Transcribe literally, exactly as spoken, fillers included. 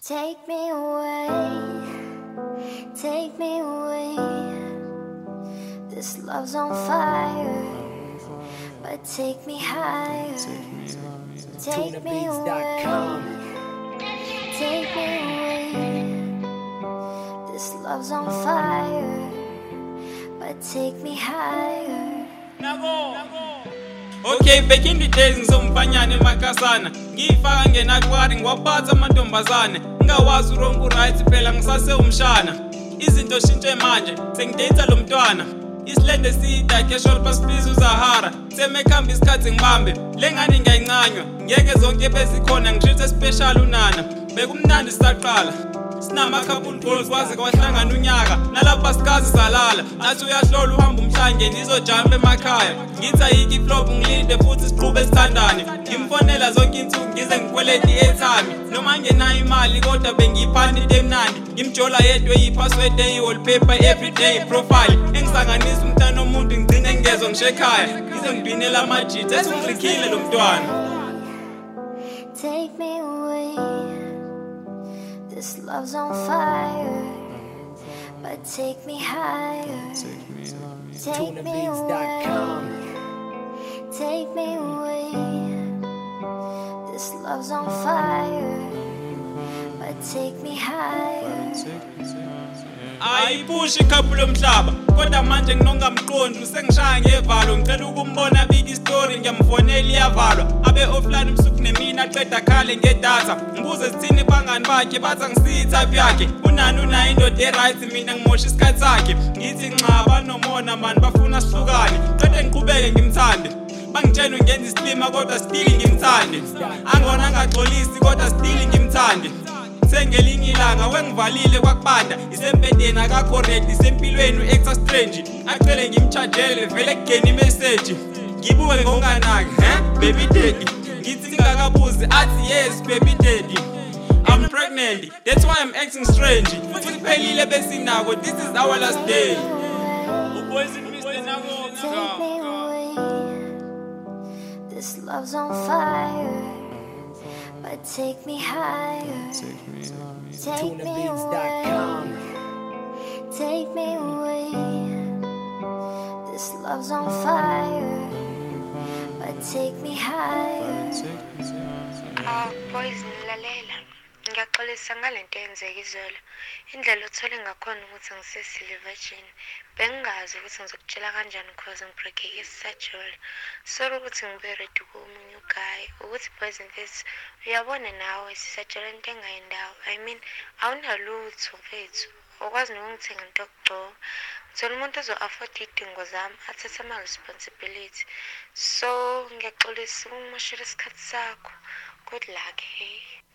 Take me away, take me away. This love's on fire, but take me higher. Take me away, take me away. This love's on fire, but take me higher. Okay, back in the days ngizomfanyana emakasana ngifaka ngenakwari ngiwaphatha amantombazane ngawazi urongo right phela ngisase umshana izinto shintshe manje sengidate lo mntwana isilende sida casual paspis uZahara semekhamba isikhathi ngibambe lengane ngiyayincanywa ngeke zonke bezikhona ngitreat special unana bekumnandi sisaqala sinama couple goals kwaze kwahlangana unyaka nalapha sikazi salala athi uyahlola uhamba umhlange nizojump emakhaya ngithi ayiki flop ngilinde futhi siqhube sithandane ngimfonela zonke insuku ngize ngikweleti airtime noma ngenayo imali kodwa bengiyiphani emnandi ngimjola yedwa ipassword eyiwallpaper everyday profile engisanganisa umntana omuntu ngigcine ngezwe ngishekhaya ngize ngibinela amajitha esungilikhile lo mntwana. Take me away. This love's on fire, but take me higher. Take me away, take me away. This love's on fire, but take me higher. Ayipush ikhaphula umhlaba kodwa manje nginonga mqondo sengishaya ngevalo ngicela ukumbona big story ngiyamfonela iyavalwa abe offline umsuku nemina aqeda khale ngedata ngibuze sithini bangani bakhe bathi angisiyi type yakhe unani unayo indoda eright mina ngimosha isikhathi sakhe ngithi nxaba nomona mani bafuna sihlukane qede ngiqhubeke ngimthande bangitshena ngenza islima kodwa still ngimthande angona ngagxolisi kodwa still ngimthande sengelinye ilanga wengivalile kwakubanda isempedeni akakho ready sempilweni extra strange acele ngimchargele vele kugena imessage ngibuke ngonganaki he baby daddy ngithi ngakabuzi athi yes baby daddy I'm pregnant that's why I'm acting strange futhi kuphelile besinako this is our last day uboys in Mister Nako. Take me away. This love's on fire, but take me higher. Take me away, take me away. This love's on fire, but take me higher. Ah, boys nilalela. Ngiyaxolisa ngalento eyenzeka izolo. Indlela othole ngakhona ukuthi ngisesile virgin. Bengazi ukuthi ngizokutshela kanjani because ngibreake isajole. Sorry ukuthi ngibe ready komunye uguy. Ukuthi boys and girls uyabona nawe sisajole into engayindawo. I mean, awunalutho mfethu. Okwazi nokungithenga into okugcoka. Ngithola umuntu ozo afford idingo zami athathe ama responsibility. So ngiyaxolisa ukungimoshela isikhathi sakho. Good luck, hey.